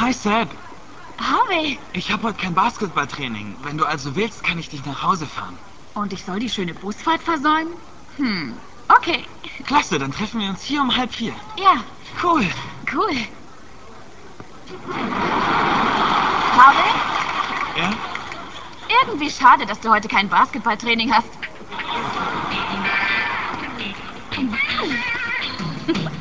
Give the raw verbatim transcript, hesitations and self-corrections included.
Hi, Seb. Harvey. Ich habe heute kein Basketballtraining. Wenn du also willst, kann ich dich nach Hause fahren. Und ich soll die schöne Busfahrt versäumen? Hm, okay. Klasse, dann treffen wir uns hier um halb vier. Ja. Cool. Cool. Harvey? Ja? Irgendwie schade, dass du heute kein Basketballtraining hast.